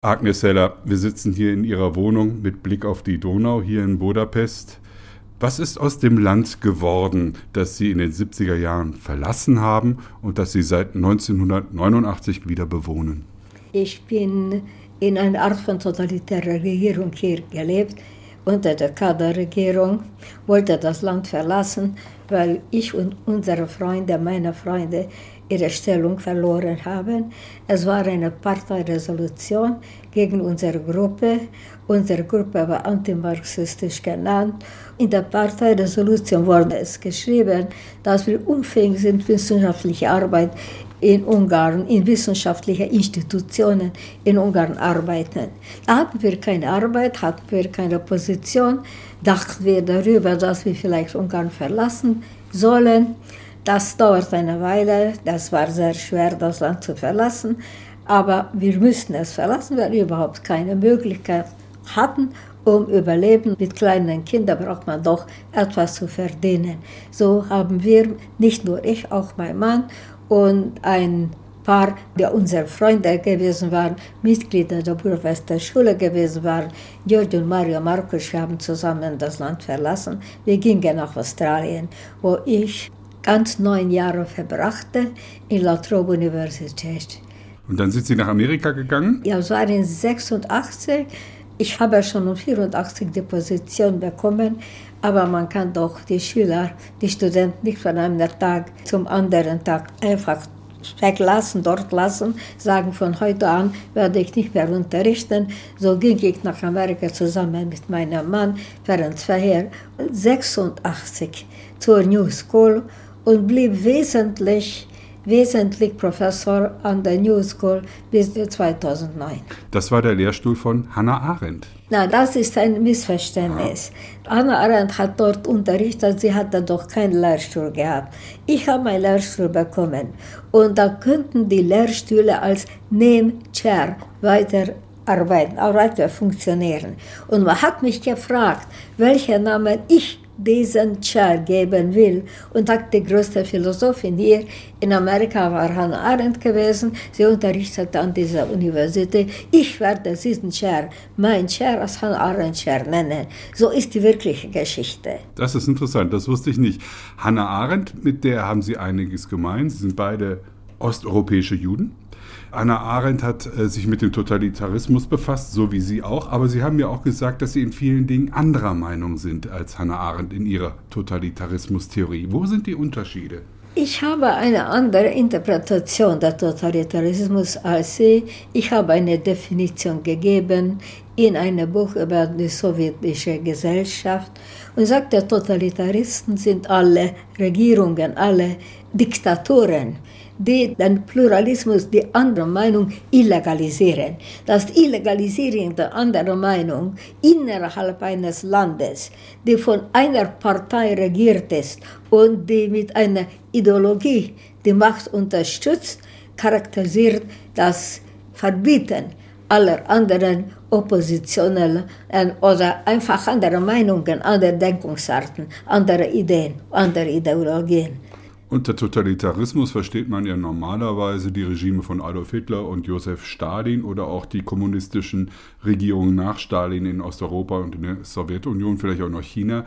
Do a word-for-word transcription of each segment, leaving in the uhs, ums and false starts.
Agnes Heller, wir sitzen hier in Ihrer Wohnung mit Blick auf die Donau hier in Budapest. Was ist aus dem Land geworden, das Sie in den siebziger Jahren verlassen haben und das Sie seit neunzehnhundertneunundachtzig wieder bewohnen? Ich bin in einer Art von totalitärer Regierung hier gelebt. Unter der Kaderregierung wollte das Land verlassen, weil ich und unsere Freunde, meine Freunde, ihre Stellung verloren haben. Es war eine Parteiresolution gegen unsere Gruppe. Unsere Gruppe war antimarxistisch genannt. In der Parteiresolution wurde es geschrieben, dass wir unfähig sind, wissenschaftliche Arbeit in Ungarn, in wissenschaftlichen Institutionen in Ungarn arbeiten. Da hatten wir keine Arbeit, hatten wir keine Position, dachten wir darüber, dass wir vielleicht Ungarn verlassen sollen. Das dauert eine Weile, das war sehr schwer, das Land zu verlassen, aber wir müssten es verlassen, weil wir überhaupt keine Möglichkeit hatten, um überleben. Mit kleinen Kindern braucht man doch etwas zu verdienen. So haben wir, nicht nur ich, auch mein Mann und ein paar, die unsere Freunde gewesen waren, Mitglieder der Budapester Schule gewesen waren, George und Mario Markus, wir haben zusammen das Land verlassen. Wir gingen nach Australien, wo ich ganz neun Jahre verbrachte in La Trobe Universität. Und dann sind Sie nach Amerika gegangen? Ja, es war in sechsundachtzig. Ich habe schon um vierundachtzig die Position bekommen, aber man kann doch die Schüler, die Studenten nicht von einem Tag zum anderen Tag einfach weglassen, dort lassen, sagen, von heute an werde ich nicht mehr unterrichten. So ging ich nach Amerika zusammen mit meinem Mann, Ferenc Fehér, sechsundachtzig zur New School und blieb wesentlich, wesentlich Professor an der New School bis zweitausendneun. Das war der Lehrstuhl von Hannah Arendt. Na, das ist ein Missverständnis. Ja. Hannah Arendt hat dort unterrichtet, sie hatte doch keinen Lehrstuhl gehabt. Ich habe meinen Lehrstuhl bekommen und da könnten die Lehrstühle als Name-Chair weiterarbeiten, weiter funktionieren. Und man hat mich gefragt, welchen Namen ich diesen Chair geben will. Und hat die größte Philosophin hier in Amerika war Hannah Arendt gewesen. Sie unterrichtete an dieser Universität. Ich werde diesen Chair, mein Chair als Hannah Arendt Chair nennen. So ist die wirkliche Geschichte. Das ist interessant, das wusste ich nicht. Hannah Arendt, mit der haben Sie einiges gemein. Sie sind beide osteuropäische Juden. Hannah Arendt hat äh, sich mit dem Totalitarismus befasst, so wie Sie auch. Aber Sie haben ja auch gesagt, dass Sie in vielen Dingen anderer Meinung sind als Hannah Arendt in ihrer Totalitarismustheorie. Wo sind die Unterschiede? Ich habe eine andere Interpretation des Totalitarismus als Sie. Ich habe eine Definition gegeben in einem Buch über die sowjetische Gesellschaft und sagte, Totalitaristen sind alle Regierungen, alle Diktatoren, die den Pluralismus, die andere Meinung illegalisieren. Das Illegalisieren der anderen Meinung innerhalb eines Landes, die von einer Partei regiert ist und die mit einer Ideologie die Macht unterstützt, charakterisiert das Verbieten aller anderen Oppositionellen oder einfach andere Meinungen, andere Denkungsarten, andere Ideen, andere Ideologien. Unter Totalitarismus versteht man ja normalerweise die Regime von Adolf Hitler und Josef Stalin oder auch die kommunistischen Regierungen nach Stalin in Osteuropa und in der Sowjetunion, vielleicht auch noch China.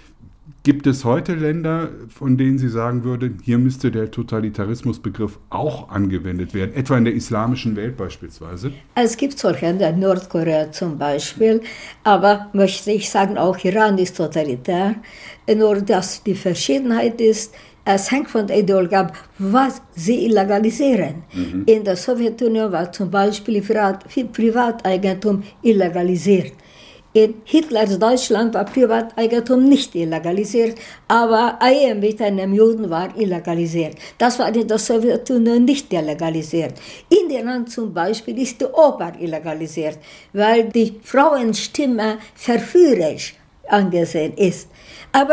Gibt es heute Länder, von denen Sie sagen würden, hier müsste der Totalitarismusbegriff auch angewendet werden, etwa in der islamischen Welt beispielsweise? Es gibt solche Länder, Nordkorea zum Beispiel, aber möchte ich sagen, auch Iran ist totalitär, nur dass die Verschiedenheit ist, es hängt von der Ideologie ab, was sie illegalisieren. Mhm. In der Sowjetunion war zum Beispiel Privateigentum illegalisiert. In Hitlers Deutschland war Privateigentum nicht illegalisiert, aber Ehe mit einem Juden war illegalisiert. Das war in der Sowjetunion nicht illegalisiert. In Iran zum Beispiel ist die Oper illegalisiert, weil die Frauenstimme verführerisch angesehen ist. Aber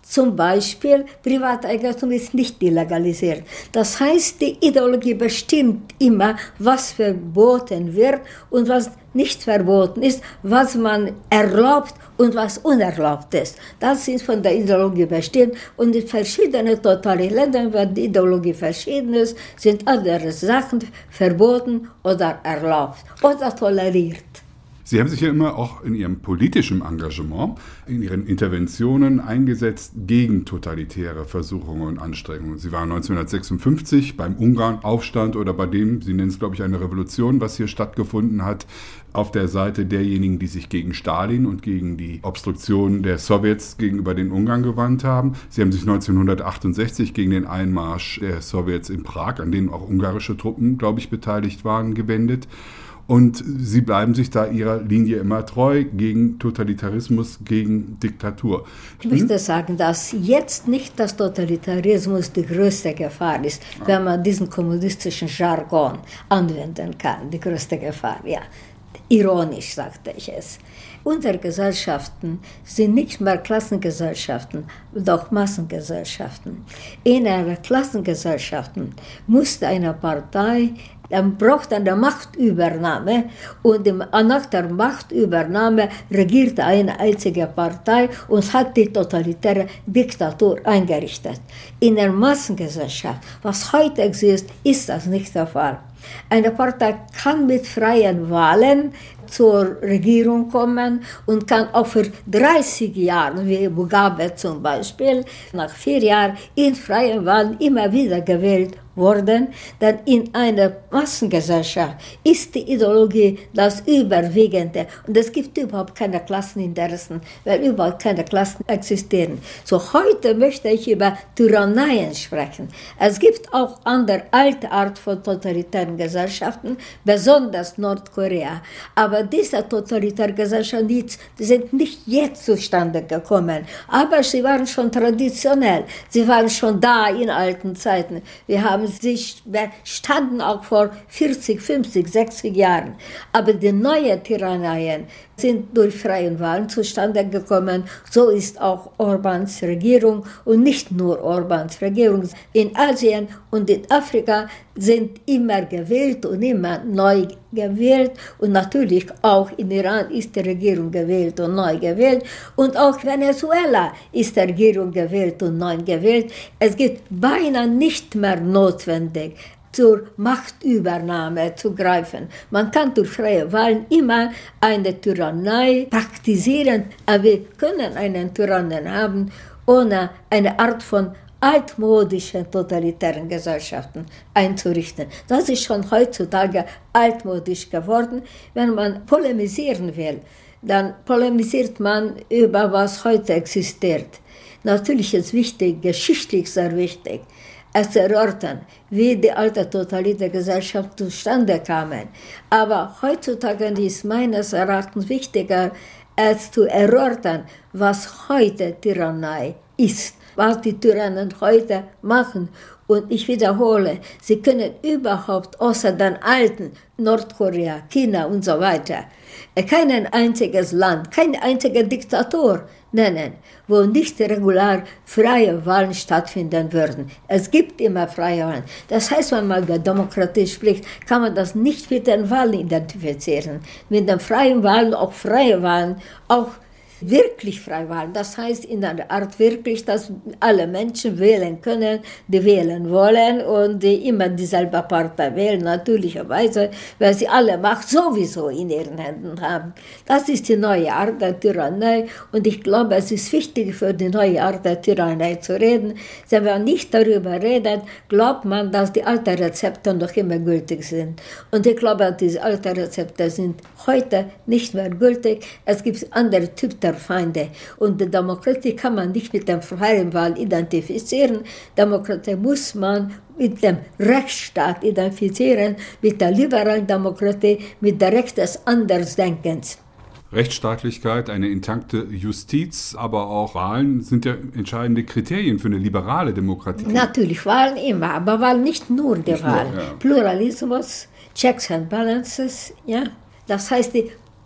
Zum Beispiel, Privateigentum ist nicht illegalisiert. Das heißt, die Ideologie bestimmt immer, was verboten wird und was nicht verboten ist, was man erlaubt und was unerlaubt ist. Das ist von der Ideologie bestimmt. Und in verschiedenen totalitären Ländern, wenn die Ideologie verschieden ist, sind andere Sachen verboten oder erlaubt oder toleriert. Sie haben sich ja immer auch in Ihrem politischen Engagement, in Ihren Interventionen eingesetzt gegen totalitäre Versuchungen und Anstrengungen. Sie waren neunzehnhundertsechsundfünfzig beim Ungarn-Aufstand oder bei dem, Sie nennen es, glaube ich, eine Revolution, was hier stattgefunden hat, auf der Seite derjenigen, die sich gegen Stalin und gegen die Obstruktion der Sowjets gegenüber den Ungarn gewandt haben. Sie haben sich neunzehnhundertachtundsechzig gegen den Einmarsch der Sowjets in Prag, an dem auch ungarische Truppen, glaube ich, beteiligt waren, gewendet. Und Sie bleiben sich da Ihrer Linie immer treu gegen Totalitarismus, gegen Diktatur. Ich möchte sagen, dass jetzt nicht das Totalitarismus die größte Gefahr ist, ja, wenn man diesen kommunistischen Jargon anwenden kann. Die größte Gefahr, ja. Ironisch sagte ich es. Unsere Gesellschaften sind nicht mehr Klassengesellschaften, doch Massengesellschaften. In einer Klassengesellschaft musste eine Partei, dann braucht eine Machtübernahme und nach der Machtübernahme regierte eine einzige Partei und hat die totalitäre Diktatur eingerichtet. In der Massengesellschaft, was heute existiert, ist das nicht der Fall. Eine Partei kann mit freien Wahlen zur Regierung kommen und kann auch für dreißig Jahre, wie Mugabe zum Beispiel, nach vier Jahren in freien Wahlen immer wieder gewählt worden, denn in einer Massengesellschaft ist die Ideologie das Überwiegende und es gibt überhaupt keine Klasseninteressen, weil überhaupt keine Klassen existieren. So heute möchte ich über Tyranneien sprechen. Es gibt auch andere alte Art von totalitären Gesellschaften, besonders Nordkorea, aber diese totalitären Gesellschaften sind nicht jetzt zustande gekommen, aber sie waren schon traditionell, sie waren schon da in alten Zeiten. Wir haben Sie standen auch vor vierzig, fünfzig, sechzig Jahren. Aber die neuen Tyranneien sind durch freie Wahlen zustande gekommen. So ist auch Orbáns Regierung und nicht nur Orbáns Regierung. In Asien und in Afrika sind immer gewählt und immer neu gewählt. Und natürlich auch in Iran ist die Regierung gewählt und neu gewählt. Und auch Venezuela ist die Regierung gewählt und neu gewählt. Es gibt beinahe nicht mehr notwendig, zur Machtübernahme zu greifen. Man kann durch freie Wahlen immer eine Tyrannei praktizieren, aber wir können einen Tyrannen haben, ohne eine Art von altmodischen totalitären Gesellschaften einzurichten. Das ist schon heutzutage altmodisch geworden. Wenn man polemisieren will, dann polemisiert man über was heute existiert. Natürlich ist wichtig, geschichtlich sehr wichtig, es zu erörtern, wie die alte totalitäre Gesellschaft zustande kam. Aber heutzutage ist meines Erachtens wichtiger, es zu erörtern, was heute Tyrannei ist, was die Tyrannen heute machen. Und ich wiederhole, sie können überhaupt außer den alten Nordkorea, China und so weiter, kein einziges Land, kein einziger Diktator nennen, wo nicht regular freie Wahlen stattfinden würden. Es gibt immer freie Wahlen. Das heißt, wenn man über Demokratie spricht, kann man das nicht mit den Wahlen identifizieren. Mit den freien Wahlen, auch freie Wahlen, auch wirklich freie Wahlen. Das heißt in einer Art wirklich, dass alle Menschen wählen können, die wählen wollen und die immer dieselbe Partei wählen, natürlicherweise, weil sie alle Macht sowieso in ihren Händen haben. Das ist die neue Art der Tyrannei und ich glaube, es ist wichtig für die neue Art der Tyrannei zu reden. Wenn man nicht darüber redet, glaubt man, dass die alten Rezepte noch immer gültig sind. Und ich glaube, diese alten Rezepte sind heute nicht mehr gültig. Es gibt andere Typen der Feinde. Und die Demokratie kann man nicht mit der freien Wahl identifizieren. Demokratie muss man mit dem Rechtsstaat identifizieren, mit der liberalen Demokratie, mit der Recht des Andersdenkens. Rechtsstaatlichkeit, eine intakte Justiz, aber auch Wahlen sind ja entscheidende Kriterien für eine liberale Demokratie. Natürlich, Wahlen immer, aber Wahlen nicht nur die Wahlen. Ja. Pluralismus, Checks and Balances, ja. Das heißt, die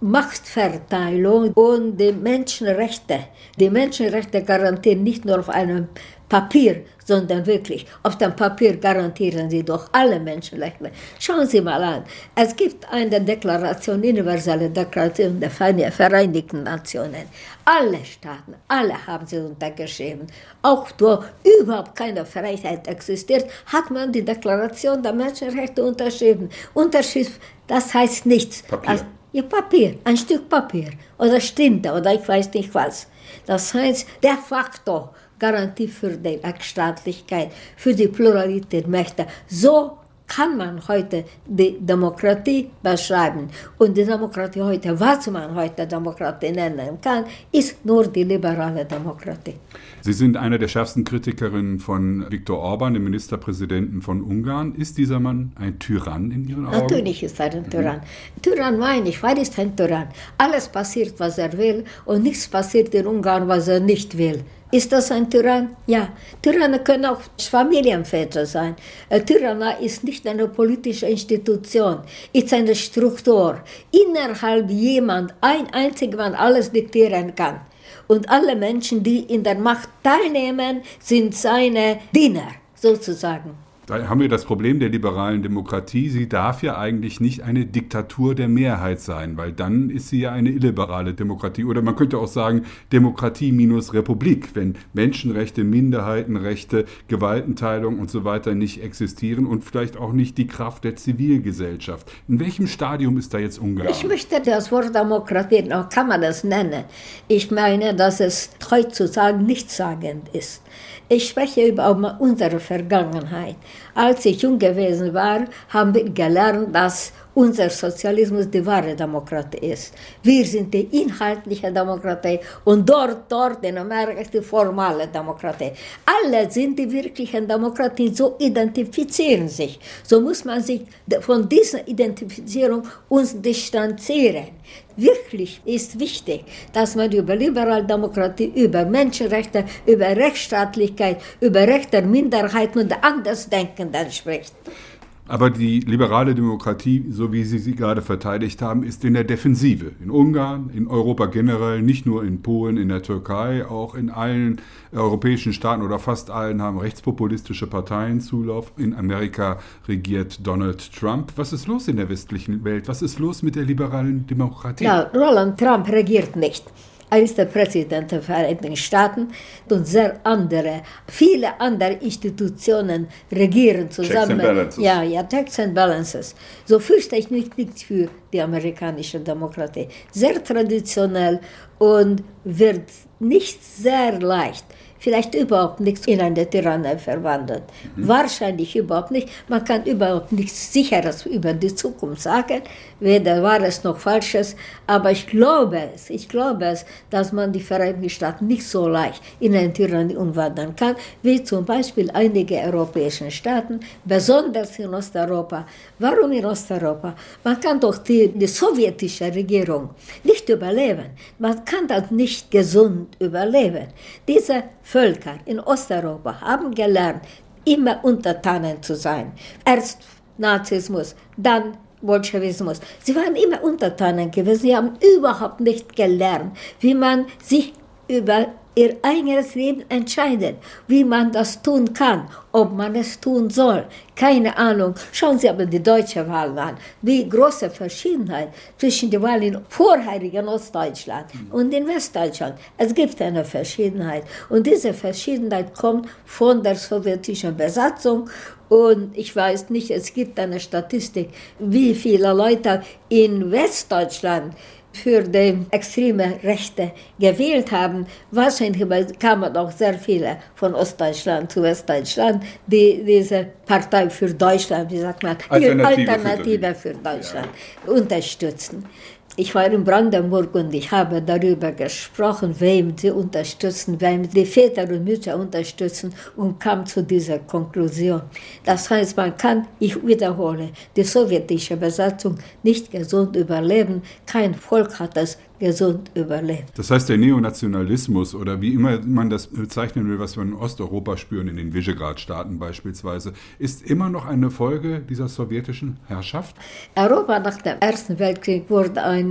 Machtverteilung und die Menschenrechte. Die Menschenrechte garantieren nicht nur auf einem Papier, sondern wirklich, auf dem Papier garantieren sie doch alle Menschenrechte. Schauen Sie mal an, es gibt eine Deklaration, universelle Deklaration der Vereinigten Nationen. Alle Staaten, alle haben sie untergeschrieben. Auch wo überhaupt keine Freiheit existiert, hat man die Deklaration der Menschenrechte unterschrieben. Unterschrift, das heißt nichts. Papier. Also, ja, Papier, ein Stück Papier oder Stinte oder ich weiß nicht was. Das heißt, de facto Garantie für die Rechtsstaatlichkeit, für die Pluralität der Mächte. So kann man heute die Demokratie beschreiben. Und die Demokratie heute, was man heute Demokratie nennen kann, ist nur die liberale Demokratie. Sie sind eine der schärfsten Kritikerinnen von Viktor Orban, dem Ministerpräsidenten von Ungarn. Ist dieser Mann ein Tyrann in Ihren Augen? Natürlich ist er ein Tyrann. Mhm. Tyrann meine ich, weil er ist ein Tyrann. Alles passiert, was er will, und nichts passiert in Ungarn, was er nicht will. Ist das ein Tyrann? Ja. Tyranne können auch Familienväter sein. Ein Tyrann ist nicht eine politische Institution, ist eine Struktur. Innerhalb jemand, ein einziger Mann, alles diktieren kann. Und alle Menschen, die in der Macht teilnehmen, sind seine Diener, sozusagen. Da haben wir das Problem der liberalen Demokratie. Sie darf ja eigentlich nicht eine Diktatur der Mehrheit sein, weil dann ist sie ja eine illiberale Demokratie. Oder man könnte auch sagen, Demokratie minus Republik, wenn Menschenrechte, Minderheitenrechte, Gewaltenteilung und so weiter nicht existieren und vielleicht auch nicht die Kraft der Zivilgesellschaft. In welchem Stadium ist da jetzt Ungarn? Ich möchte das Wort Demokratie, auch kann man das nennen. Ich meine, dass es heutzutage nichtssagend ist. Ich spreche über unsere Vergangenheit. Als ich jung gewesen war, haben wir gelernt, dass unser Sozialismus die wahre Demokratie ist. Wir sind die inhaltliche Demokratie und dort, dort in Amerika ist die formale Demokratie. Alle sind die wirklichen Demokratien, so identifizieren sich. So muss man sich von dieser Identifizierung uns distanzieren. Wirklich ist wichtig, dass man über liberale Demokratie, über Menschenrechte, über Rechtsstaatlichkeit, über Rechte der Minderheiten und der Andersdenkenden spricht. Aber die liberale Demokratie, so wie Sie sie gerade verteidigt haben, ist in der Defensive. In Ungarn, in Europa generell, nicht nur in Polen, in der Türkei, auch in allen europäischen Staaten oder fast allen haben rechtspopulistische Parteien Zulauf. In Amerika regiert Donald Trump. Was ist los in der westlichen Welt? Was ist los mit der liberalen Demokratie? Ja, Donald Trump regiert nicht. Er ist der Präsident der Vereinigten Staaten und sehr andere, viele andere Institutionen regieren zusammen. Checks and Balances. Ja, ja, Checks and Balances. So fürchte ich mich nicht für die amerikanische Demokratie. Sehr traditionell und wird nicht sehr leicht, vielleicht überhaupt nichts in eine Tyrannei verwandelt. Mhm. Wahrscheinlich überhaupt nicht. Man kann überhaupt nichts Sicheres über die Zukunft sagen, weder Wahres noch Falsches. Aber ich glaube es, ich glaube es, dass man die Vereinigten Staaten nicht so leicht in eine Tyrannei umwandeln kann, wie zum Beispiel einige europäische Staaten, besonders in Osteuropa. Warum in Osteuropa? Man kann doch die, die sowjetische Regierung nicht überleben. Man kann das nicht gesund überleben. Diese Völker in Osteuropa haben gelernt, immer Untertanen zu sein. Erst Nazismus, dann Bolschewismus. Sie waren immer Untertanen gewesen. Sie haben überhaupt nicht gelernt, wie man sich über ihr eigenes Leben entscheidet, wie man das tun kann, ob man es tun soll. Keine Ahnung. Schauen Sie aber die deutsche Wahl an. Wie große Verschiedenheit zwischen den Wahlen in vorherigen Ostdeutschland und in Westdeutschland. Es gibt eine Verschiedenheit. Und diese Verschiedenheit kommt von der sowjetischen Besatzung. Und ich weiß nicht, es gibt eine Statistik, wie viele Leute in Westdeutschland für die extreme Rechte gewählt haben. Wahrscheinlich kamen auch sehr viele von Ostdeutschland zu Westdeutschland, die diese Partei für Deutschland, wie sagt man, Alternative, Alternative für Deutschland ja. unterstützen. Ich war in Brandenburg und ich habe darüber gesprochen, wem sie unterstützen, wem die Väter und Mütter unterstützen und kam zu dieser Konklusion. Das heißt, man kann, ich wiederhole, die sowjetische Besatzung nicht gesund überleben. Kein Volk hat das gesund überlebt. Das heißt, der Neonationalismus oder wie immer man das bezeichnen will, was wir in Osteuropa spüren, in den Visegrad-Staaten beispielsweise, ist immer noch eine Folge dieser sowjetischen Herrschaft? Europa nach dem Ersten Weltkrieg wurde ein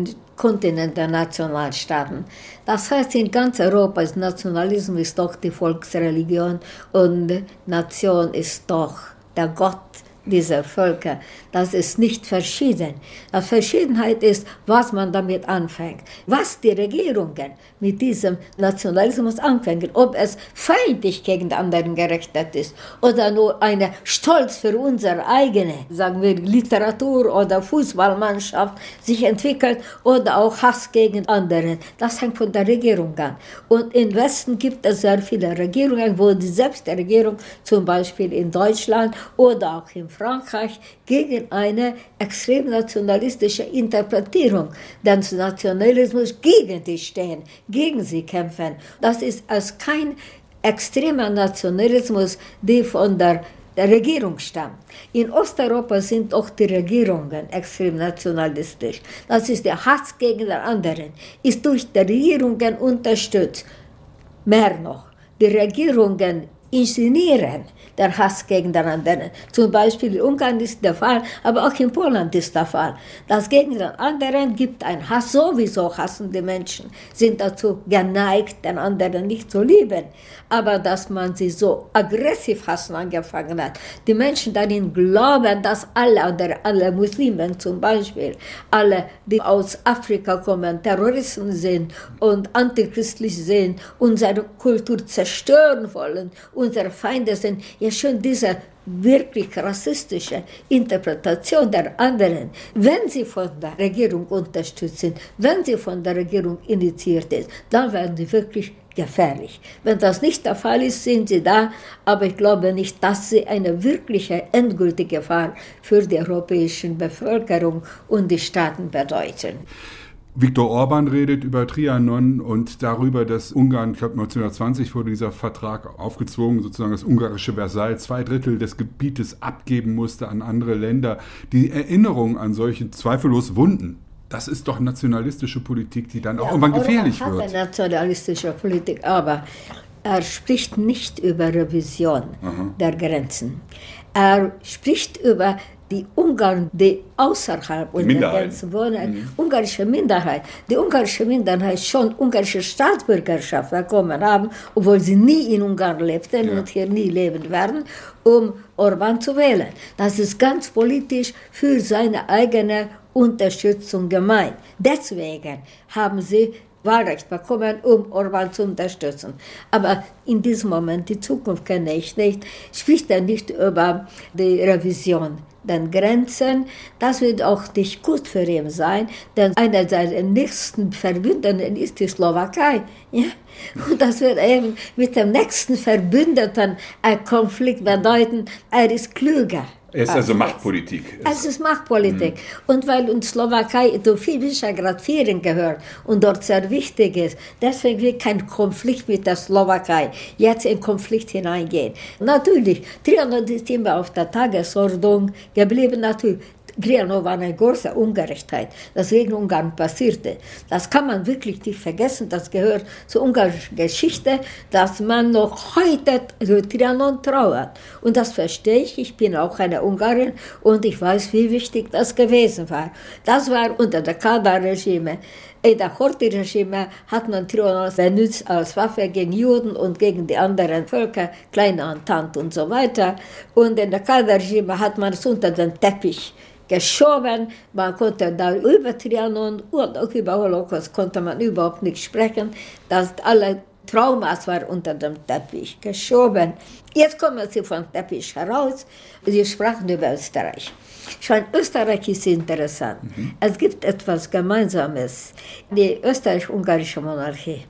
Kontinent der Nationalstaaten. Das heißt, in ganz Europa ist Nationalismus ist doch die Volksreligion und Nation ist doch der Gott dieser Völker. Das ist nicht verschieden. Die Verschiedenheit ist, was man damit anfängt. Was die Regierungen mit diesem Nationalismus anfangen. Ob es feindlich gegen die anderen gerichtet ist oder nur eine Stolz für unsere eigene, sagen wir, Literatur oder Fußballmannschaft sich entwickelt oder auch Hass gegen andere. Das hängt von der Regierung an. Und im Westen gibt es sehr viele Regierungen, wo die selbst die Regierung, zum Beispiel in Deutschland oder auch in Frankreich, gegen eine extrem nationalistische Interpretierung des Nationalismus gegen die stehen, gegen sie kämpfen. Das ist als kein extremer Nationalismus, der von der, der Regierung stammt. In Osteuropa sind auch die Regierungen extrem nationalistisch. Das ist der Hass gegen die anderen, ist durch die Regierungen unterstützt. Mehr noch, die Regierungen inszenieren der Hass gegen den anderen. Zum Beispiel in Ungarn ist der Fall, aber auch in Polen ist der Fall. Das gegen den anderen gibt ein Hass, sowieso hassende Menschen sind dazu geneigt, den anderen nicht zu lieben. Aber dass man sie so aggressiv hassen angefangen hat, die Menschen darin glauben, dass alle anderen, alle Muslime zum Beispiel, alle, die aus Afrika kommen, Terroristen sind und antichristlich sind, unsere Kultur zerstören wollen, unsere Feinde sind, ja schon diese wirklich rassistische Interpretation der anderen, wenn sie von der Regierung unterstützt sind, wenn sie von der Regierung initiiert ist, dann werden sie wirklich gefährlich. Wenn das nicht der Fall ist, sind sie da, aber ich glaube nicht, dass sie eine wirkliche, endgültige Gefahr für die europäische Bevölkerung und die Staaten bedeuten. Viktor Orban redet über Trianon und darüber, dass Ungarn, ich glaube neunzehnhundertzwanzig wurde dieser Vertrag aufgezwungen, sozusagen das ungarische Versailles, zwei Drittel des Gebietes abgeben musste an andere Länder. Die Erinnerung an solche zweifellos Wunden, das ist doch nationalistische Politik, die dann ja, auch irgendwann gefährlich Orban wird. Hat eine nationalistische Politik, aber er spricht nicht über Revision Aha. der Grenzen. Er spricht über die Ungarn, die außerhalb unserer Grenzen wohnen, mhm. ungarische Minderheit, die ungarische Minderheit schon ungarische Staatsbürgerschaft bekommen haben, obwohl sie nie in Ungarn lebten ja. und hier nie leben werden, um Orban zu wählen. Das ist ganz politisch für seine eigene Unterstützung gemeint. Deswegen haben sie Wahlrecht bekommen, um Orban zu unterstützen. Aber in diesem Moment, die Zukunft kenne ich nicht, spricht er nicht über die Revision der Grenzen. Das wird auch nicht gut für ihn sein, denn einer seiner nächsten Verbündeten ist die Slowakei. Ja? Und das wird eben mit dem nächsten Verbündeten ein Konflikt bedeuten, er ist klüger. Es ist also Machtpolitik. Es ist Machtpolitik. Mhm. Und weil uns Slowakei zu viel Visegrad vier gehört und dort sehr wichtig ist, deswegen will kein Konflikt mit der Slowakei jetzt in Konflikt hineingehen. Natürlich, Trianon ist immer auf der Tagesordnung geblieben, natürlich. Trianon war eine große Ungerechtigkeit, das gegen Ungarn passierte. Das kann man wirklich nicht vergessen, das gehört zur ungarischen Geschichte, dass man noch heute zu Trianon trauert. Und das verstehe ich, ich bin auch eine Ungarin und ich weiß, wie wichtig das gewesen war. Das war unter der Kader-Regime. In der Horthy-Regime hat man Trianon benutzt als Waffe gegen Juden und gegen die anderen Völker, kleine Entente und so weiter. Und in der Kader-Regime hat man es unter den Teppich geschoben, man konnte da über Trianon und auch über Holocaust konnte man überhaupt nicht sprechen, dass alle Traumas war unter dem Teppich geschoben. Jetzt kommen sie vom Teppich heraus, sie sprachen über Österreich. Schon Österreich ist interessant. Mhm. Es gibt etwas Gemeinsames, die österreich-ungarische Monarchie.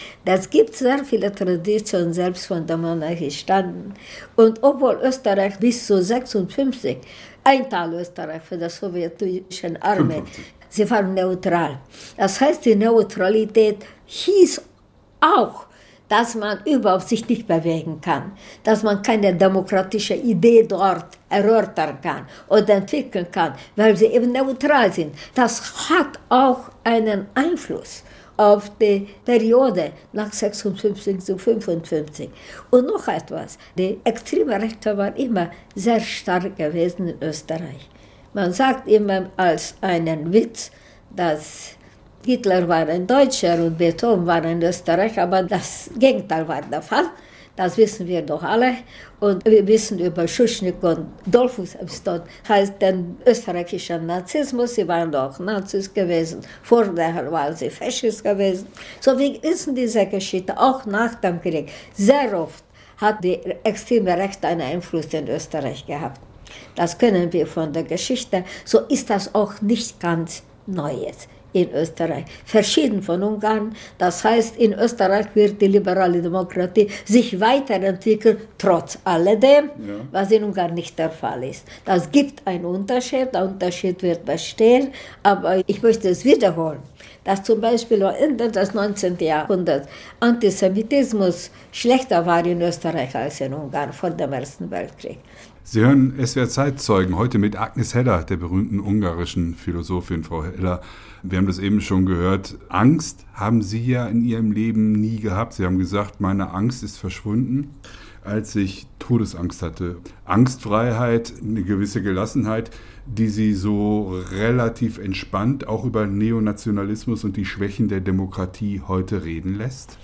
Es gibt sehr viele Traditionen selbst von der Monarchie standen. Und obwohl Österreich bis zu sechsundfünfzig ein Teil Österreich für die sowjetische Armee, fünfundfünfzig. Sie waren neutral. Das heißt, die Neutralität hieß auch, dass man überhaupt sich nicht bewegen kann, dass man keine demokratische Idee dort erörtern kann oder entwickeln kann, weil sie eben neutral sind. Das hat auch einen Einfluss auf die Periode nach sechsundfünfzig zu fünfundfünfzig. Und noch etwas, die extreme Rechte waren immer sehr stark gewesen in Österreich. Man sagt immer als einen Witz, dass Hitler war ein Deutscher und Beethoven war ein Österreicher, aber das Gegenteil war der Fall. Das wissen wir doch alle. Und wir wissen über Schuschnigg und Dollfuss, das heißt den österreichischen Nazismus. Sie waren doch Nazis gewesen. Vorher waren sie Faschist gewesen. So, wir wissen diese Geschichte auch nach dem Krieg. Sehr oft hat die extreme Rechte einen Einfluss in Österreich gehabt. Das können wir von der Geschichte. So ist das auch nicht ganz Neues in Österreich. Verschieden von Ungarn. Das heißt, in Österreich wird die liberale Demokratie sich weiterentwickeln, trotz alledem, ja. Was in Ungarn nicht der Fall ist. Das gibt einen Unterschied, der Unterschied wird bestehen, aber ich möchte es wiederholen, dass zum Beispiel Ende des neunzehnten Jahrhunderts Antisemitismus schlechter war in Österreich als in Ungarn vor dem Ersten Weltkrieg. Sie hören S W R Zeitzeugen, heute mit Agnes Heller, der berühmten ungarischen Philosophin. Frau Heller, wir haben das eben schon gehört, Angst haben Sie ja in Ihrem Leben nie gehabt. Sie haben gesagt, meine Angst ist verschwunden, als ich Todesangst hatte. Angstfreiheit, eine gewisse Gelassenheit, die Sie so relativ entspannt auch über Neonationalismus und die Schwächen der Demokratie heute reden lässt?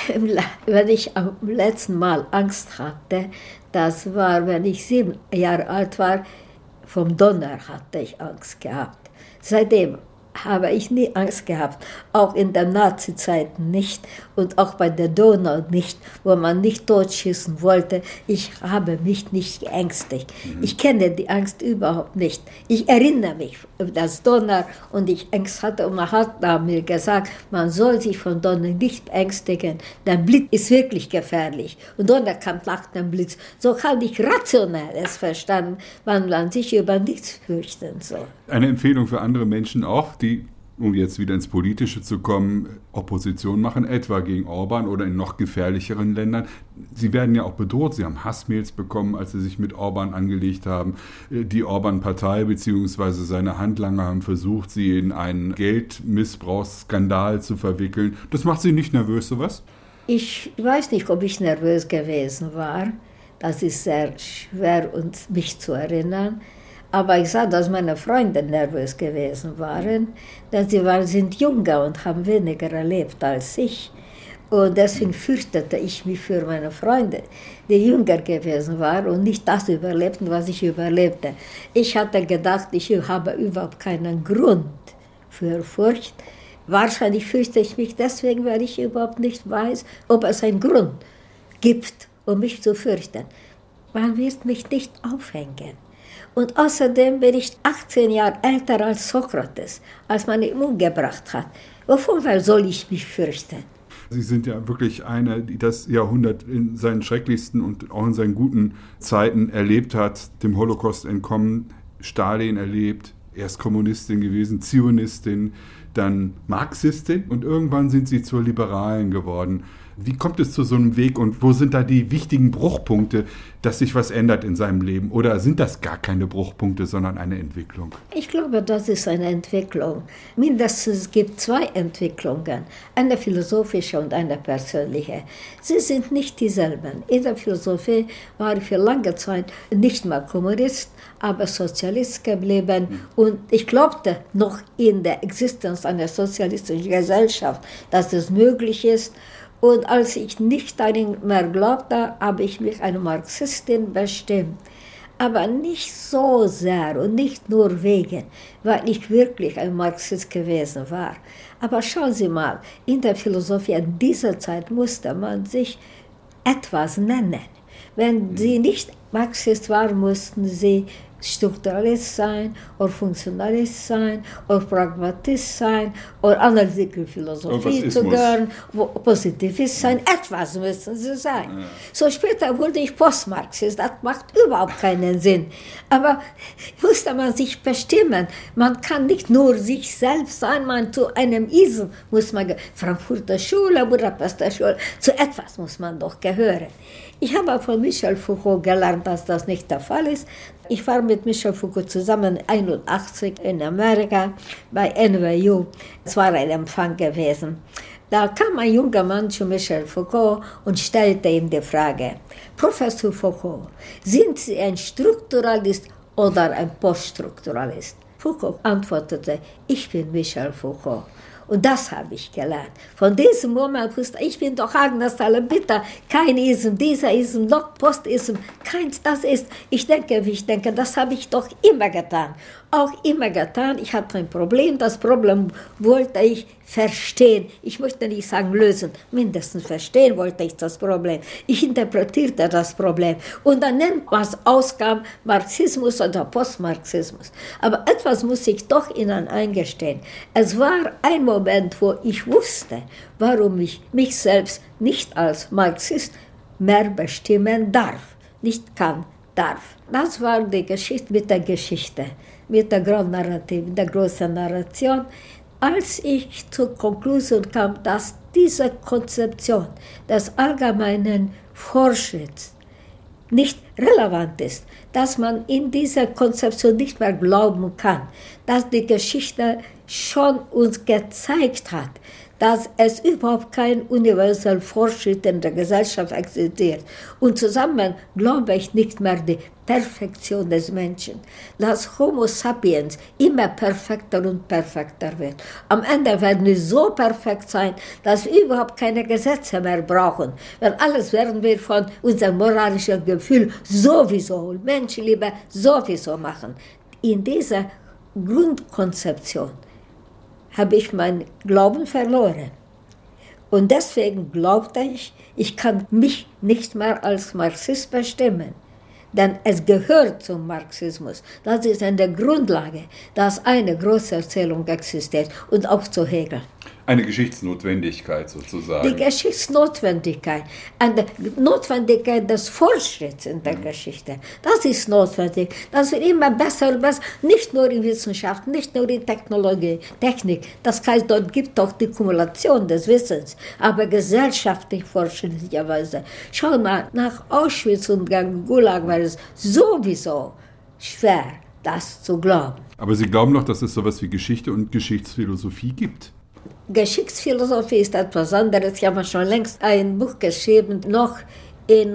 Wenn ich am letzten Mal Angst hatte, das war, wenn ich sieben Jahre alt war, vom Donner hatte ich Angst gehabt. Seitdem habe ich nie Angst gehabt, auch in der Nazi-Zeit nicht und auch bei der Donau nicht, wo man nicht totschießen wollte. Ich habe mich nicht geängstigt. Mhm. Ich kenne die Angst überhaupt nicht. Ich erinnere mich an das Donner und ich Angst hatte und man hat mir gesagt, man soll sich von Donner nicht ängstigen. Der Blitz ist wirklich gefährlich und Donner kam nach dem Blitz. So habe ich rationell es verstanden, weil man sich über nichts fürchten soll. Eine Empfehlung für andere Menschen auch, die, um jetzt wieder ins Politische zu kommen, Opposition machen, etwa gegen Orban oder in noch gefährlicheren Ländern. Sie werden ja auch bedroht. Sie haben Hassmails bekommen, als Sie sich mit Orban angelegt haben. Die Orban-Partei bzw. seine Handlanger haben versucht, Sie in einen Geldmissbrauchsskandal zu verwickeln. Das macht Sie nicht nervös, sowas? Ich weiß nicht, ob ich nervös gewesen war. Das ist sehr schwer, mich zu erinnern. Aber ich sah, dass meine Freunde nervös gewesen waren, denn sie waren, sind jünger und haben weniger erlebt als ich. Und deswegen fürchtete ich mich für meine Freunde, die jünger gewesen waren und nicht das überlebten, was ich überlebte. Ich hatte gedacht, ich habe überhaupt keinen Grund für Furcht. Wahrscheinlich fürchte ich mich deswegen, weil ich überhaupt nicht weiß, ob es einen Grund gibt, um mich zu fürchten. Man wird mich nicht aufhängen. Und außerdem bin ich achtzehn Jahre älter als Sokrates, als man ihn umgebracht hat. Wovon soll ich mich fürchten? Sie sind ja wirklich eine, die das Jahrhundert in seinen schrecklichsten und auch in seinen guten Zeiten erlebt hat, dem Holocaust entkommen, Stalin erlebt, erst Kommunistin gewesen, Zionistin, dann Marxistin und irgendwann sind Sie zur Liberalen geworden. Wie kommt es zu so einem Weg und wo sind da die wichtigen Bruchpunkte, dass sich was ändert in seinem Leben? Oder sind das gar keine Bruchpunkte, sondern eine Entwicklung? Ich glaube, das ist eine Entwicklung. Mindestens gibt es zwei Entwicklungen, eine philosophische und eine persönliche. Sie sind nicht dieselben. In der Philosophie war ich für lange Zeit nicht mal Kommunist, aber Sozialist geblieben. Mhm. Und ich glaubte noch in der Existenz einer sozialistischen Gesellschaft, dass es möglich ist. Und als ich nicht darin mehr glaubte, habe ich mich eine Marxistin bestimmt. Aber nicht so sehr und nicht nur wegen, weil ich wirklich ein Marxist gewesen war. Aber schauen Sie mal, in der Philosophie in dieser Zeit musste man sich etwas nennen. Wenn Sie nicht Marxist waren, mussten Sie Strukturalist sein, oder Funktionalist sein, oder Pragmatist sein, oder analytische Philosophie zu gehören, Positivist sein, etwas müssen sie sein. Ja. So später wurde ich Postmarxist, das macht überhaupt keinen Sinn. Aber musste man sich bestimmen, man kann nicht nur sich selbst sein, man zu einem Ism muss man, Frankfurter Schule, Budapester Schule, zu etwas muss man doch gehören. Ich habe von Michel Foucault gelernt, dass das nicht der Fall ist. Ich war mit Michel Foucault zusammen einundachtzig in Amerika bei N Y U. Es war ein Empfang gewesen. Da kam ein junger Mann zu Michel Foucault und stellte ihm die Frage: Professor Foucault, sind Sie ein Strukturalist oder ein Poststrukturalist? Foucault antwortete: Ich bin Michel Foucault. Und das habe ich gelernt. Von diesem Moment wusste ich, ich bin doch Agnes Salem-Bitter, kein Ism, dieser Ism, noch Postism, keins, das ist, ich denke, wie ich denke, das habe ich doch immer getan. Auch immer getan, ich hatte ein Problem, das Problem wollte ich verstehen. Ich möchte nicht sagen lösen, mindestens verstehen wollte ich das Problem. Ich interpretierte das Problem und dann nennt was auskam, Marxismus oder Postmarxismus. Aber etwas muss ich doch Ihnen eingestehen. Es war ein Moment, wo ich wusste, warum ich mich selbst nicht als Marxist mehr bestimmen darf, nicht kann, darf. Das war die Geschichte mit der Geschichte, mit der Grundnarrativ, mit der großen Narration, als ich zur Konklusion kam, dass diese Konzeption des allgemeinen Fortschritts nicht relevant ist, dass man in dieser Konzeption nicht mehr glauben kann, dass die Geschichte schon uns gezeigt hat, dass es überhaupt kein universeller Fortschritt in der Gesellschaft existiert. Und zusammen glaube ich nicht mehr die Perfektion des Menschen, dass Homo sapiens immer perfekter und perfekter wird. Am Ende werden wir so perfekt sein, dass wir überhaupt keine Gesetze mehr brauchen. Weil alles werden wir von unserem moralischen Gefühl sowieso und Menschenliebe sowieso machen. In dieser Grundkonzeption habe ich meinen Glauben verloren. Und deswegen glaubte ich, ich kann mich nicht mehr als Marxist bestimmen. Denn es gehört zum Marxismus. Das ist eine Grundlage, dass eine große Erzählung existiert und auch zu Hegel. Eine Geschichtsnotwendigkeit sozusagen. Die Geschichtsnotwendigkeit, eine Notwendigkeit des Fortschritts in der Geschichte. Das ist notwendig. Das wird immer besser und besser, nicht nur in Wissenschaft, nicht nur in Technologie, Technik. Das heißt, dort gibt es auch die Kumulation des Wissens, aber gesellschaftlich fortschrittlicherweise. Schau mal, nach Auschwitz und Gulag war es sowieso schwer, das zu glauben. Aber Sie glauben doch, dass es sowas wie Geschichte und Geschichtsphilosophie gibt? Geschichtsphilosophie ist etwas anderes. Ich habe schon längst ein Buch geschrieben, noch in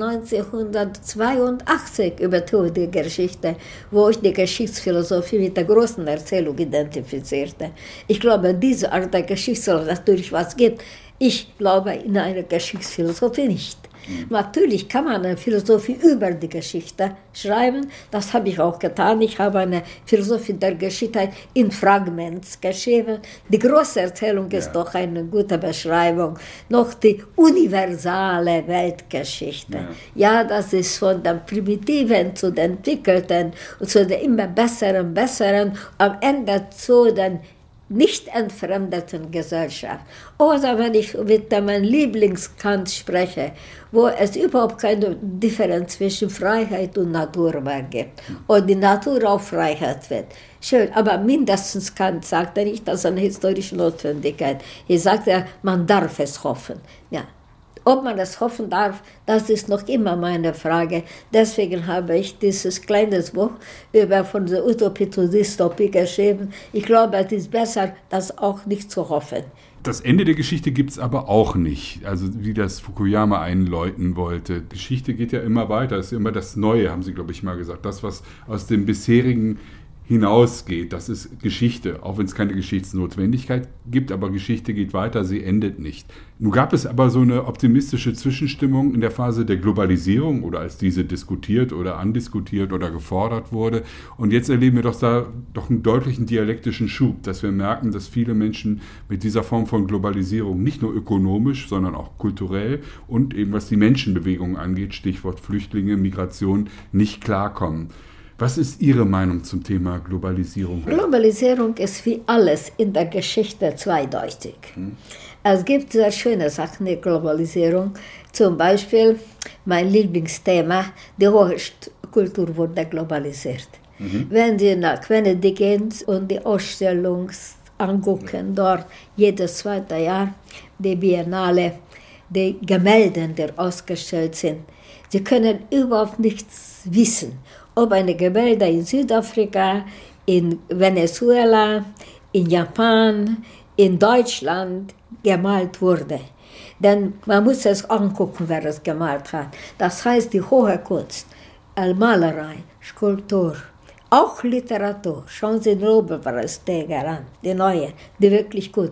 neunzehnhundertzweiundachtzig über die Geschichte, wo ich die Geschichtsphilosophie mit der großen Erzählung identifizierte. Ich glaube, diese Art der Geschichtsphilosophie, natürlich was gibt. Ich glaube in eine Geschichtsphilosophie nicht. Mhm. Natürlich kann man eine Philosophie über die Geschichte schreiben, das habe ich auch getan. Ich habe eine Philosophie der Geschichte in Fragments geschrieben. Die große Erzählung ist ja doch eine gute Beschreibung. Noch die universale Weltgeschichte. Ja, ja, das ist von dem Primitiven zu den Entwickelten und zu den immer besseren, besseren, am Ende zu den nicht entfremdeten Gesellschaft. Oder wenn ich mit meinem Lieblingskant spreche, wo es überhaupt keine Differenz zwischen Freiheit und Natur mehr gibt. Und die Natur auch Freiheit wird. Schön, aber mindestens Kant sagt er nicht, das ist eine historische Notwendigkeit. Er sagt ja, man darf es hoffen. Ja. Ob man es hoffen darf, das ist noch immer meine Frage. Deswegen habe ich dieses kleine Buch über von der Utopie zur Dystopie geschrieben. Ich glaube, es ist besser, das auch nicht zu hoffen. Das Ende der Geschichte gibt es aber auch nicht, also wie das Fukuyama einläuten wollte. Geschichte geht ja immer weiter, es ist immer das Neue, haben Sie, glaube ich, mal gesagt. Das, was aus dem bisherigen hinausgeht, das ist Geschichte, auch wenn es keine Geschichtsnotwendigkeit gibt, aber Geschichte geht weiter, sie endet nicht. Nun gab es aber so eine optimistische Zwischenstimmung in der Phase der Globalisierung oder als diese diskutiert oder andiskutiert oder gefordert wurde. Und jetzt erleben wir doch da doch einen deutlichen dialektischen Schub, dass wir merken, dass viele Menschen mit dieser Form von Globalisierung nicht nur ökonomisch, sondern auch kulturell und eben was die Menschenbewegung angeht, Stichwort Flüchtlinge, Migration, nicht klarkommen. Was ist Ihre Meinung zum Thema Globalisierung? Globalisierung ist wie alles in der Geschichte zweideutig. Hm. Es gibt sehr schöne Sachen in der Globalisierung. Zum Beispiel mein Lieblingsthema, die Hochkultur wurde globalisiert. Mhm. Wenn Sie nach Venedig gehen und die Ausstellung angucken, dort jedes zweite Jahr die Biennale, die Gemälde, die ausgestellt sind, Sie können überhaupt nichts wissen, ob eine Gemälde in Südafrika, in Venezuela, in Japan, in Deutschland gemalt wurde. Denn man muss es angucken, wer es gemalt hat. Das heißt, die hohe Kunst, Malerei, Skulptur, auch Literatur. Schauen Sie den Nobelpreisträger an, die neue, die wirklich gut sind.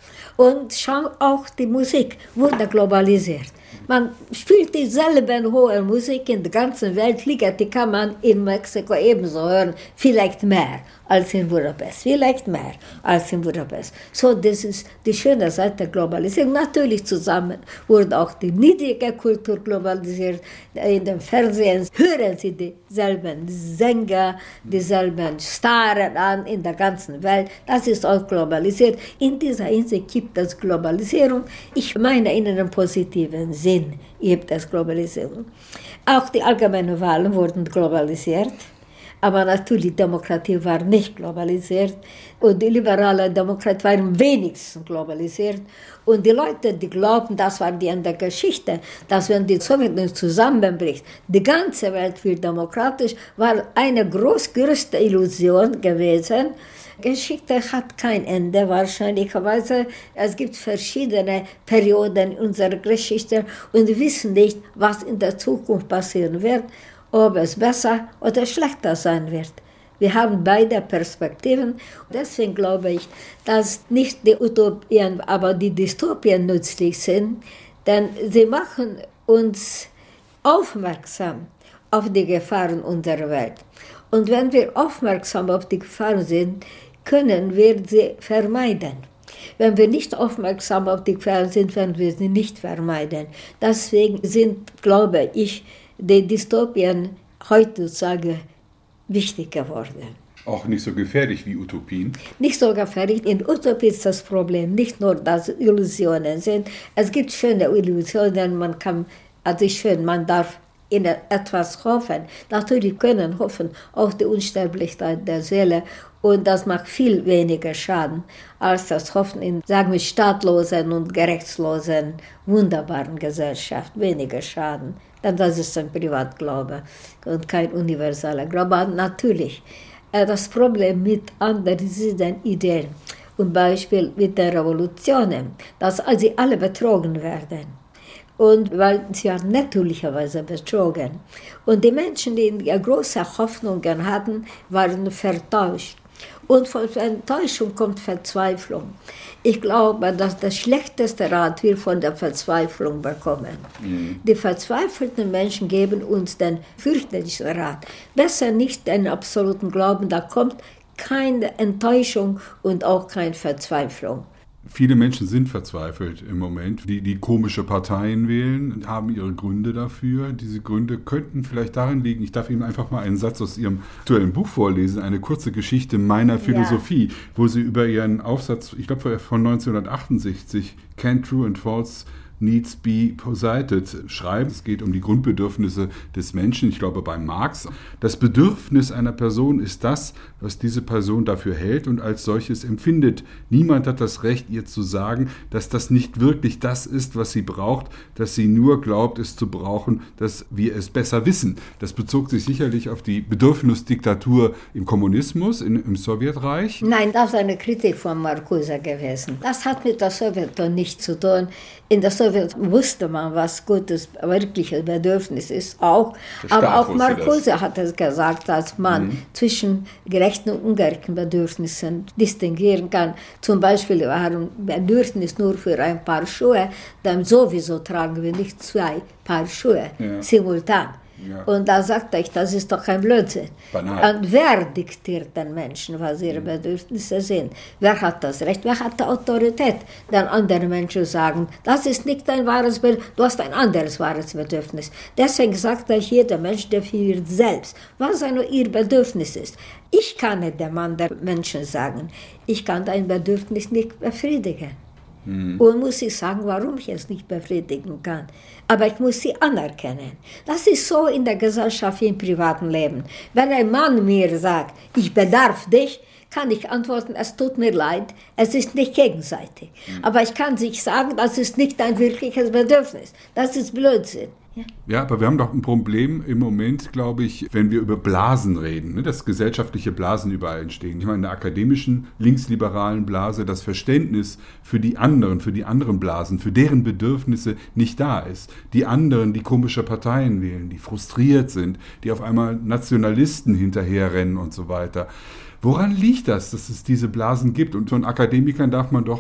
Und schau, auch die Musik wurde globalisiert. Man spielt dieselben hohe Musik in der ganzen Welt, die kann man in Mexiko ebenso hören, vielleicht mehr als in Budapest, vielleicht mehr als in Budapest. So, das ist die schöne Seite der Globalisierung. Natürlich zusammen wurde auch die niedrige Kultur globalisiert. In dem Fernsehen hören Sie dieselben Sänger, dieselben Stars an in der ganzen Welt. Das ist auch globalisiert. In dieser Hinsicht gibt es Globalisierung. Ich meine in einem positiven Sinn gibt es Globalisierung. Auch die allgemeinen Wahlen wurden globalisiert. Aber natürlich, die Demokratie war nicht globalisiert und die liberale Demokratie war am wenigsten globalisiert. Und die Leute, die glauben, das war die Ende der Geschichte, dass wenn die Sowjetunion zusammenbricht, die ganze Welt wird demokratisch, war eine groß, größte Illusion gewesen. Geschichte hat kein Ende wahrscheinlicherweise. Es gibt verschiedene Perioden in unserer Geschichte und wir wissen nicht, was in der Zukunft passieren wird, ob es besser oder schlechter sein wird. Wir haben beide Perspektiven. Deswegen glaube ich, dass nicht die Utopien, aber die Dystopien nützlich sind, denn sie machen uns aufmerksam auf die Gefahren unserer Welt. Und wenn wir aufmerksam auf die Gefahren sind, können wir sie vermeiden. Wenn wir nicht aufmerksam auf die Gefahren sind, werden wir sie nicht vermeiden. Deswegen sind, glaube ich, die Dystopien heutzutage wichtig geworden. Auch nicht so gefährlich wie Utopien? Nicht so gefährlich. In Utopie ist das Problem nicht nur, dass Illusionen sind. Es gibt schöne Illusionen, man kann, also schön, man darf in etwas hoffen. Natürlich können hoffen auf die Unsterblichkeit der Seele und das macht viel weniger Schaden als das Hoffen in, sagen wir, staatlosen und gerechtslosen, wunderbaren Gesellschaft. Weniger Schaden, denn das ist ein Privatglaube und kein universaler Glaube. Aber natürlich, das Problem mit anderen sind Ideen, zum Beispiel mit den Revolutionen, dass sie alle betrogen werden. Und weil sie ja natürlicherweise betrogen. Und die Menschen, die große Hoffnungen hatten, waren vertäuscht. Und von Enttäuschung kommt Verzweiflung. Ich glaube, dass der schlechteste Rat wir von der Verzweiflung bekommen. Mhm. Die verzweifelten Menschen geben uns den fürchterlichsten Rat. Besser nicht den absoluten Glauben, da kommt keine Enttäuschung und auch keine Verzweiflung. Viele Menschen sind verzweifelt im Moment, die, die komische Parteien wählen, haben ihre Gründe dafür. Diese Gründe könnten vielleicht darin liegen, ich darf Ihnen einfach mal einen Satz aus Ihrem aktuellen Buch vorlesen, eine kurze Geschichte meiner Philosophie, ja, wo Sie über Ihren Aufsatz, ich glaube von neunzehnhundertachtundsechzig, Can True and False Needs Be Posited schreiben. Es geht um die Grundbedürfnisse des Menschen, ich glaube bei Marx. Das Bedürfnis einer Person ist das, was diese Person dafür hält und als solches empfindet. Niemand hat das Recht, ihr zu sagen, dass das nicht wirklich das ist, was sie braucht, dass sie nur glaubt, es zu brauchen, dass wir es besser wissen. Das bezog sich sicherlich auf die Bedürfnisdiktatur im Kommunismus, in, im Sowjetreich. Nein, das ist eine Kritik von Marcuse gewesen. Das hat mit der Sowjetunion nichts zu tun. In der Sowjetunion wusste man, was Gutes wirkliches Bedürfnis ist, auch. Aber auch Marcuse hat es gesagt, dass man mhm. zwischen gerechten und ungerechten Bedürfnissen distinguieren kann. Zum Beispiel waren Bedürfnis nur für ein Paar Schuhe, dann sowieso tragen wir nicht zwei Paar Schuhe ja. simultan. Ja. Und da sagte ich, das ist doch ein Blödsinn. Banal. Und wer diktiert den Menschen, was ihre mhm. Bedürfnisse sind? Wer hat das Recht? Wer hat die Autorität? Dann andere Menschen sagen, das ist nicht dein wahres Bedürfnis, du hast ein anderes wahres Bedürfnis. Deswegen sagte ich, jeder Mensch definiert selbst, was seine, ihr Bedürfnis ist. Ich kann nicht dem anderen Menschen sagen, ich kann dein Bedürfnis nicht befriedigen. Mhm. Und muss ich sagen, warum ich es nicht befriedigen kann. Aber ich muss sie anerkennen. Das ist so in der Gesellschaft wie im privaten Leben. Wenn ein Mann mir sagt, ich bedarf dich, kann ich antworten, es tut mir leid, es ist nicht gegenseitig. Mhm. Aber ich kann sich sagen, das ist nicht ein wirkliches Bedürfnis. Das ist Blödsinn. Ja. ja, aber wir haben doch ein Problem im Moment, glaube ich, wenn wir über Blasen reden, ne, dass gesellschaftliche Blasen überall entstehen. Ich meine, in der akademischen, linksliberalen Blase das Verständnis für die anderen, für die anderen Blasen, für deren Bedürfnisse nicht da ist. Die anderen, die komische Parteien wählen, die frustriert sind, die auf einmal Nationalisten hinterherrennen und so weiter. Woran liegt das, dass es diese Blasen gibt? Und von Akademikern darf man doch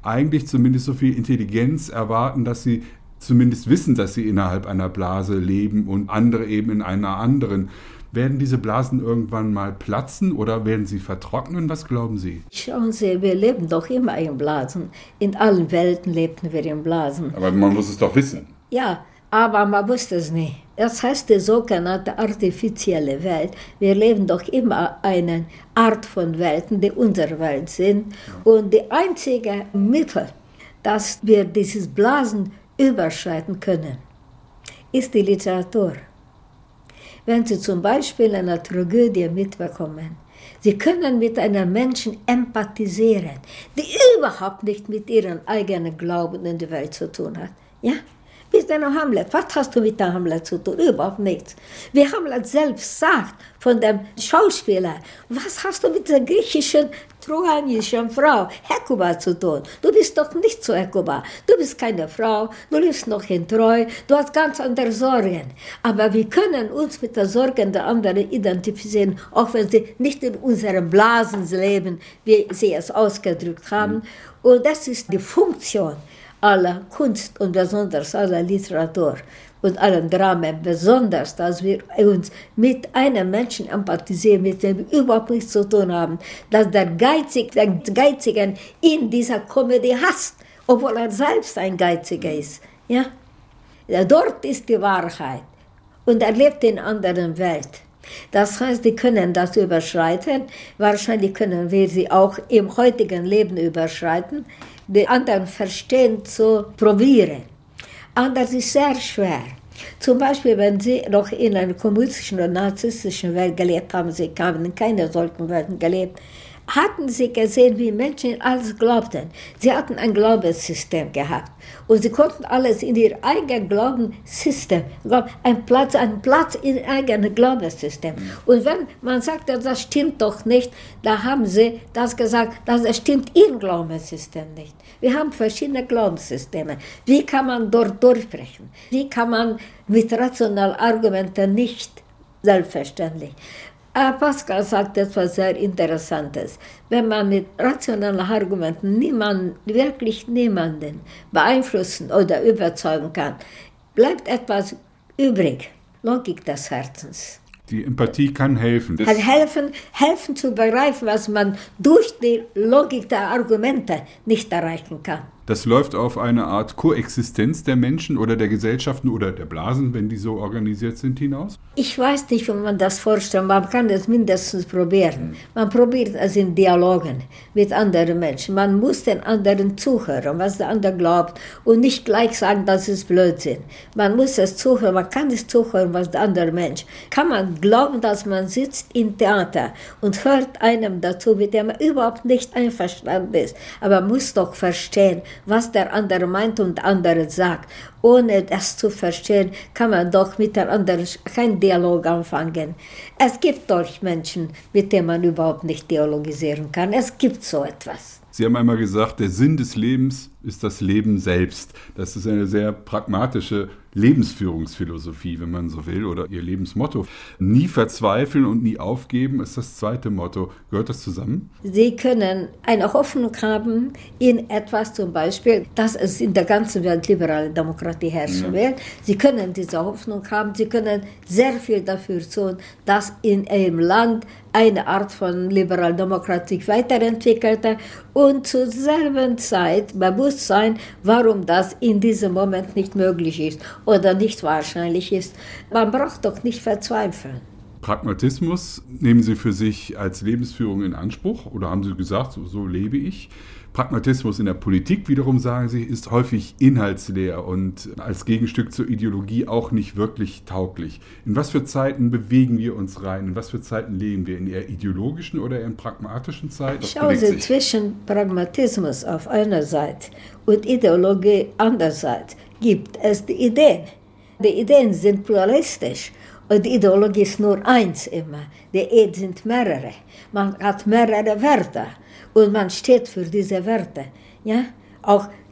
eigentlich zumindest so viel Intelligenz erwarten, dass sie zumindest wissen, dass sie innerhalb einer Blase leben und andere eben in einer anderen. Werden diese Blasen irgendwann mal platzen oder werden sie vertrocknen? Was glauben Sie? Schauen Sie, wir leben doch immer in Blasen. In allen Welten lebten wir in Blasen. Aber man muss es doch wissen. Ja, aber man wusste es nicht. Das heißt die sogenannte artifizielle Welt. Wir leben doch immer eine Art von Welten, die unsere Welt sind. Ja. Und die einzige Mittel, dass wir dieses Blasen überschreiten können, ist die Literatur. Wenn Sie zum Beispiel eine Tragödie mitbekommen, Sie können mit einem Menschen empathisieren, die überhaupt nicht mit Ihrem eigenen Glauben in die Welt zu tun hat. Ja? Bis dann Hamlet. Was hast du mit dem Hamlet zu tun? Überhaupt nichts. Wie Hamlet selbst sagt von dem Schauspieler, was hast du mit der griechischen, trojanischen Frau Hecuba zu tun? Du bist doch nicht so Hecuba. Du bist keine Frau, du lebst noch in Treu, du hast ganz andere Sorgen. Aber wir können uns mit den Sorgen der anderen identifizieren, auch wenn sie nicht in unseren Blasen leben, wie sie es ausgedrückt haben. Und das ist die Funktion aller Kunst und besonders aller Literatur und allen Dramen, besonders, dass wir uns mit einem Menschen empathisieren, mit dem wir überhaupt nichts zu tun haben, dass der Geizige, der Geizige in dieser Komödie hasst, obwohl er selbst ein Geiziger ist. Ja? Dort ist die Wahrheit und er lebt in einer anderen Welt. Das heißt, die können das überschreiten, wahrscheinlich können wir sie auch im heutigen Leben überschreiten, die anderen verstehen zu probieren. Anders ist sehr schwer. Zum Beispiel, wenn Sie noch in einer kommunistischen oder narzisstischen Welt gelebt haben, Sie haben in keiner solchen Welt gelebt, hatten Sie gesehen, wie Menschen alles glaubten. Sie hatten ein Glaubenssystem gehabt und sie konnten alles in ihr eigenes Glaubenssystem, einen Platz, einen Platz in ihr eigenes Glaubenssystem. Und wenn man sagt, das stimmt doch nicht, da haben sie das gesagt, das stimmt ihr Glaubenssystem nicht. Wir haben verschiedene Glaubenssysteme. Wie kann man dort durchbrechen? Wie kann man mit rationalen Argumenten nicht selbstverständlich? Pascal sagt etwas sehr Interessantes. Wenn man mit rationalen Argumenten niemanden, wirklich niemanden beeinflussen oder überzeugen kann, bleibt etwas übrig. Logik des Herzens. Die Empathie kann helfen. Kann helfen, helfen zu begreifen, was man durch die Logik der Argumente nicht erreichen kann. Das läuft auf eine Art Koexistenz der Menschen oder der Gesellschaften oder der Blasen, wenn die so organisiert sind, hinaus? Ich weiß nicht, wie man das vorstellt. Man kann es mindestens probieren. Man probiert es in Dialogen mit anderen Menschen. Man muss den anderen zuhören, was der andere glaubt und nicht gleich sagen, das ist Blödsinn. Man muss es zuhören, man kann es zuhören, was der andere Mensch. Kann man glauben, dass man sitzt im Theater und hört einem dazu, mit dem man überhaupt nicht einverstanden ist. Aber man muss doch verstehen, was der andere meint und der andere sagt. Ohne das zu verstehen, kann man doch mit der anderen keinen Dialog anfangen. Es gibt doch Menschen, mit denen man überhaupt nicht dialogisieren kann. Es gibt so etwas. Sie haben einmal gesagt, der Sinn des Lebens ist das Leben selbst. Das ist eine sehr pragmatische Lebensführungsphilosophie, wenn man so will, oder Ihr Lebensmotto. Nie verzweifeln und nie aufgeben ist das zweite Motto. Gehört das zusammen? Sie können eine Hoffnung haben in etwas, zum Beispiel, dass es in der ganzen Welt liberale Demokratie herrschen ja. wird. Sie können diese Hoffnung haben, Sie können sehr viel dafür tun, dass in Ihrem Land eine Art von liberaler Demokratie weiterentwickelte und zur selben Zeit bewusst sein, warum das in diesem Moment nicht möglich ist oder nicht wahrscheinlich ist. Man braucht doch nicht verzweifeln. Pragmatismus nehmen Sie für sich als Lebensführung in Anspruch oder haben Sie gesagt, so, so lebe ich? Pragmatismus in der Politik wiederum, sagen Sie, ist häufig inhaltsleer und als Gegenstück zur Ideologie auch nicht wirklich tauglich. In was für Zeiten bewegen wir uns rein? In was für Zeiten leben wir? In eher ideologischen oder in pragmatischen Zeiten? Schauen Sie, zwischen Pragmatismus auf einer Seite und Ideologie andererseits gibt es die Ideen. Die Ideen sind pluralistisch. Und die Ideologie ist nur eins immer. Die Ideen sind mehrere. Man hat mehrere Werte und man steht für diese Werte. Ja? Auch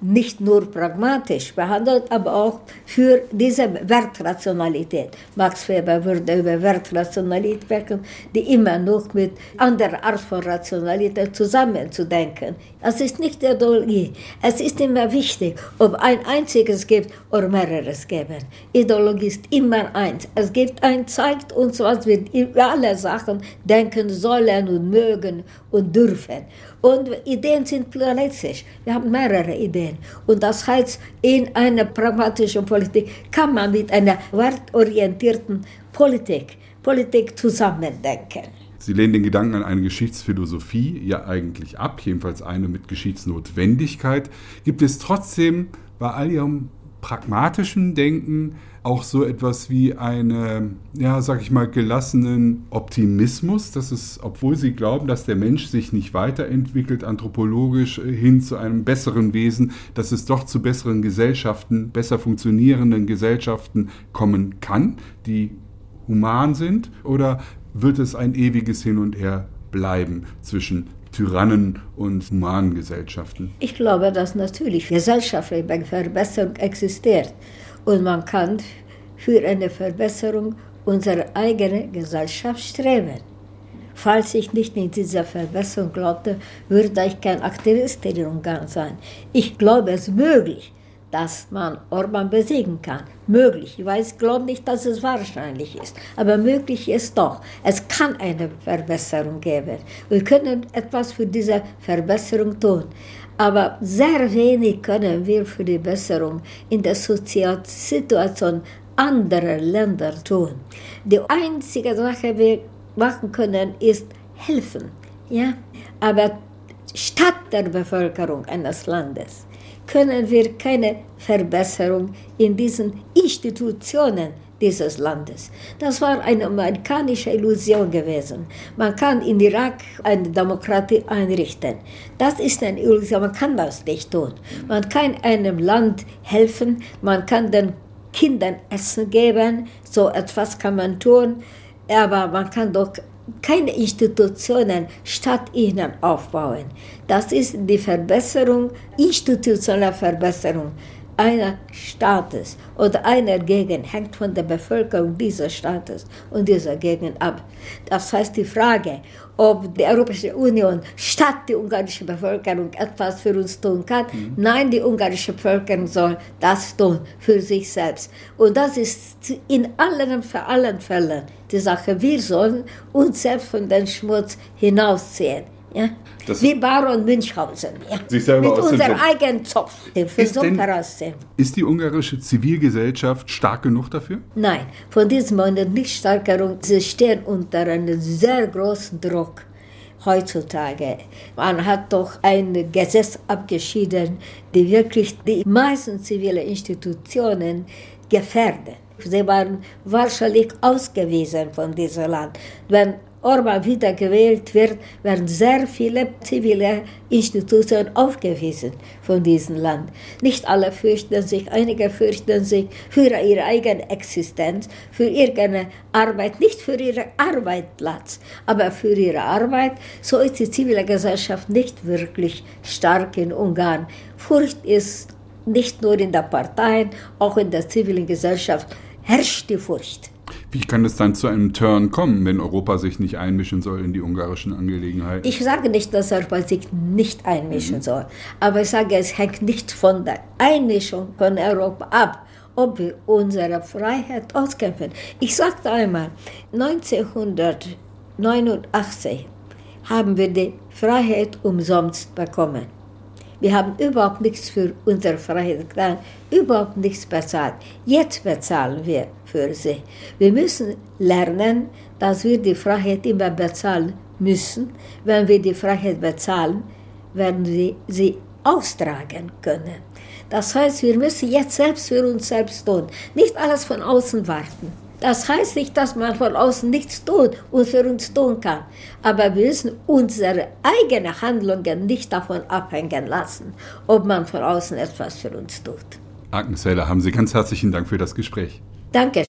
nicht nur pragmatisch behandelt, aber auch für diese Wertrationalität. Max Weber würde über Wertrationalität sprechen, die immer noch mit anderer Art von Rationalität zusammenzudenken. Es ist nicht Ideologie. Es ist immer wichtig, ob ein einziges gibt oder mehreres geben. Ideologie ist immer eins. Es gibt ein, zeigt uns, was wir über alle Sachen denken sollen und mögen und dürfen. Und Ideen sind pluralistisch. Wir haben mehrere Ideen. Und das heißt, in einer pragmatischen Politik kann man mit einer wertorientierten Politik, Politik zusammendenken. Sie lehnen den Gedanken an eine Geschichtsphilosophie ja eigentlich ab, jedenfalls eine mit Geschichtsnotwendigkeit. Gibt es trotzdem bei all Ihrem pragmatischen Denken auch so etwas wie einen, ja, sag ich mal, gelassenen Optimismus, dass es, obwohl Sie glauben, dass der Mensch sich nicht weiterentwickelt, anthropologisch hin zu einem besseren Wesen, dass es doch zu besseren Gesellschaften, besser funktionierenden Gesellschaften kommen kann, die human sind? Oder wird es ein ewiges Hin und Her bleiben zwischen Tyrannen und humanen Gesellschaften? Ich glaube, dass natürlich gesellschaftliche Verbesserung existiert und man kann für eine Verbesserung unserer eigenen Gesellschaft streben. Falls ich nicht in diese Verbesserung glaubte, würde ich kein Aktivist in Ungarn sein. Ich glaube, es ist möglich, dass man Orbán besiegen kann. Möglich. Ich weiß, glaube nicht, dass es wahrscheinlich ist. Aber möglich ist doch. Es kann eine Verbesserung geben. Wir können etwas für diese Verbesserung tun. Aber sehr wenig können wir für die Besserung in der Situation anderer Länder tun. Die einzige Sache, die wir machen können, ist helfen. Ja? Aber statt der Bevölkerung eines Landes können wir keine Verbesserung in diesen Institutionen dieses Landes. Das war eine amerikanische Illusion gewesen. Man kann in Irak eine Demokratie einrichten. Das ist eine Illusion, man kann das nicht tun. Man kann einem Land helfen, man kann den Kindern Essen geben, so etwas kann man tun, aber man kann doch keine Institutionen statt ihnen aufbauen. Das ist die Verbesserung, institutionelle Verbesserung eines Staates oder einer Gegend hängt von der Bevölkerung dieses Staates und dieser Gegend ab. Das heißt die Frage, ob die Europäische Union statt die ungarische Bevölkerung etwas für uns tun kann. Mhm. Nein, die ungarische Bevölkerung soll das tun für sich selbst. Und das ist in allen, für allen Fällen die Sache. Wir sollen uns selbst von dem Schmutz hinausziehen. Ja? Wie Baron Münchhausen. Ja? Sich selber mit aus unserem eigenen Zopf. Ist, denn, ist die ungarische Zivilgesellschaft stark genug dafür? Nein, von diesem Moment nicht stark genug. Sie stehen unter einem sehr großen Druck heutzutage. Man hat doch ein Gesetz abgeschieden, die wirklich die meisten zivilen Institutionen gefährden. Sie waren wahrscheinlich ausgewiesen von diesem Land. Wenn Orbán wiedergewählt wird, werden sehr viele zivile Institutionen aufgewiesen von diesem Land. Nicht alle fürchten sich, einige fürchten sich für ihre eigene Existenz, für ihre Arbeit, nicht für ihren Arbeitsplatz, aber für ihre Arbeit. So ist die zivile Gesellschaft nicht wirklich stark in Ungarn. Furcht ist nicht nur in der Partei, auch in der zivilen Gesellschaft herrscht die Furcht. Wie kann es dann zu einem Turn kommen, wenn Europa sich nicht einmischen soll in die ungarischen Angelegenheiten? Ich sage nicht, dass Europa sich nicht einmischen mhm. soll, aber ich sage, es hängt nicht von der Einmischung von Europa ab, ob wir unsere Freiheit auskämpfen. Ich sagte einmal, neunzehnhundertneunundachtzig haben wir die Freiheit umsonst bekommen. Wir haben überhaupt nichts für unsere Freiheit getan, überhaupt nichts bezahlt. Jetzt bezahlen wir für sie. Wir müssen lernen, dass wir die Freiheit immer bezahlen müssen. Wenn wir die Freiheit bezahlen, werden wir sie austragen können. Das heißt, wir müssen jetzt selbst für uns selbst tun, nicht alles von außen warten. Das heißt nicht, dass man von außen nichts tut und für uns tun kann. Aber wir müssen unsere eigenen Handlungen nicht davon abhängen lassen, ob man von außen etwas für uns tut. Agnes Heller, haben Sie ganz herzlichen Dank für das Gespräch. Danke.